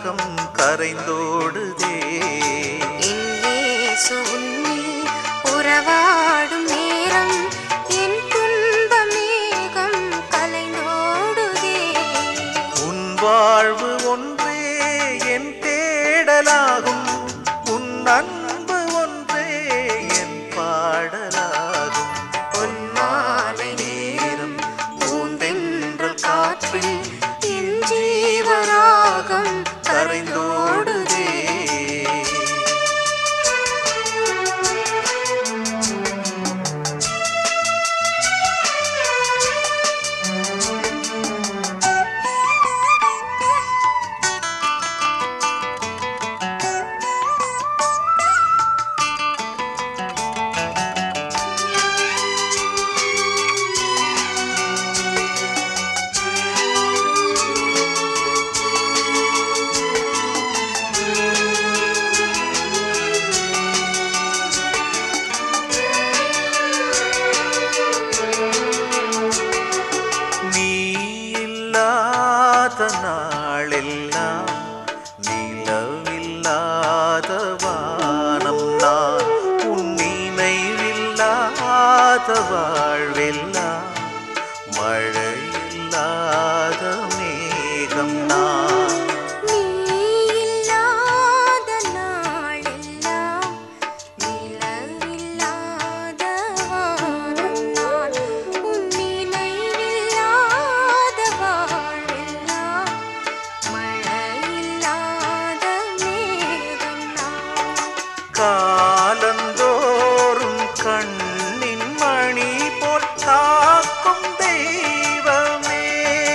ராகம் கரைந்தோடுதே. உறவாடும் நேரம் என் துன்ப மேகம் கலைந்தோடுதே. உன் வாழ்வு ஒன்றே என் தேடலாகும், உன் அன்பு ஒன்றே என் பாடலாகும். பொன்மாலை நேரம் பூந்தென்றல் காற்றில் என் ஜீவராகம் கரைந்தோடுதே. நாளெல்லாம் நிலவில்லாத வானம் நான், உன் நினைவில்லாத வாழ்வெல்லாம் மழையில்லாத மேகம் நான். காலந்தோறும் கண்ணின் மணி போல் காக்கும் தெய்வமே,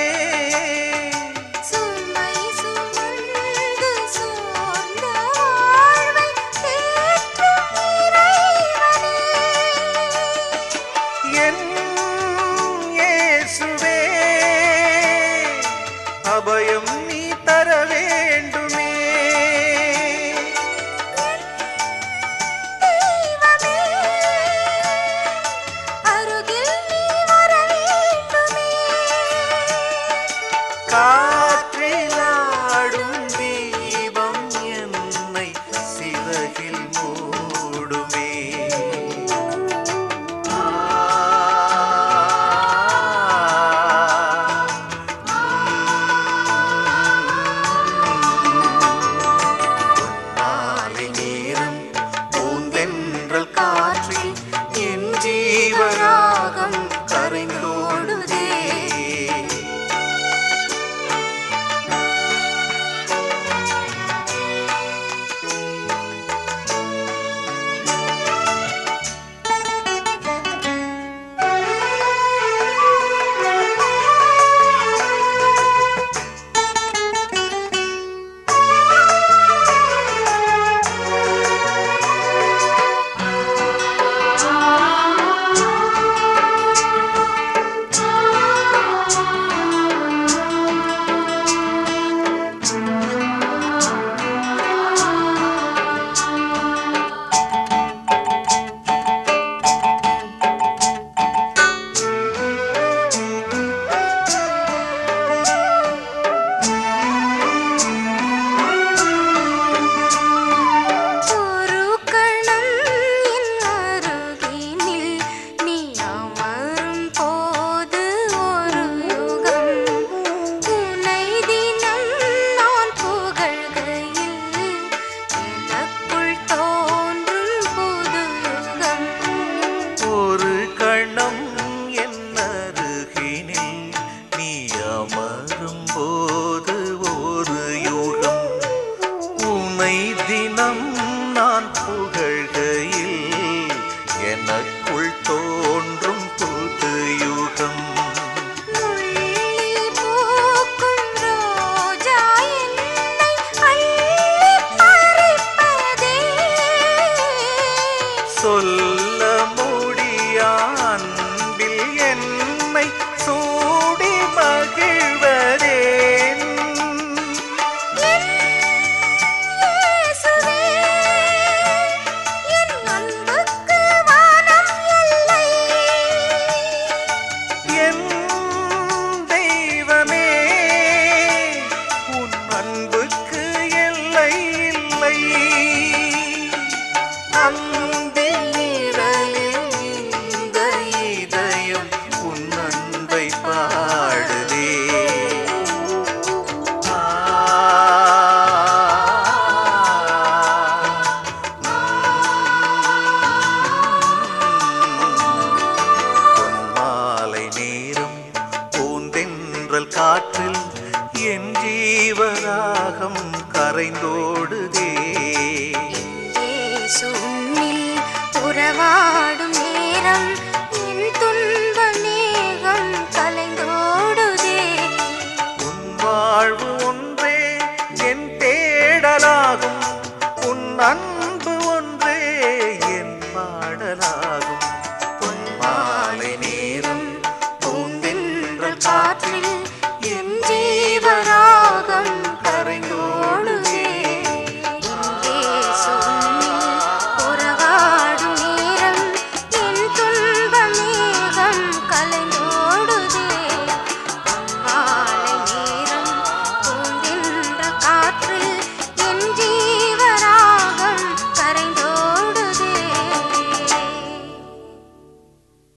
சுமை சுமந்து சோர்ந்த வாழ்வை தேற்றும் இறைவனே, என் இயேசுவே அபயம் நீ தர வேண்டுமே. காற்றிலாடும் தீபம் என்னை சிறகில் மூடுமே. நாளை நேரம் பூந்தென்றல் காற்றில் என் ஜீவராகம் கரைந்தோடுதே. போது ஒரு யுகம் உனை தினம் நான் புகழ்கையில் எனக்குள் தோன்றும் புது யுகம். சொல்ல முடியா அன்பில் என்னை சூடி மகிழ்வதேன். என் தெய்வமே உன் அன்புக்கு கரைந்தோடுதே. இயேசு உன்னில் உறவா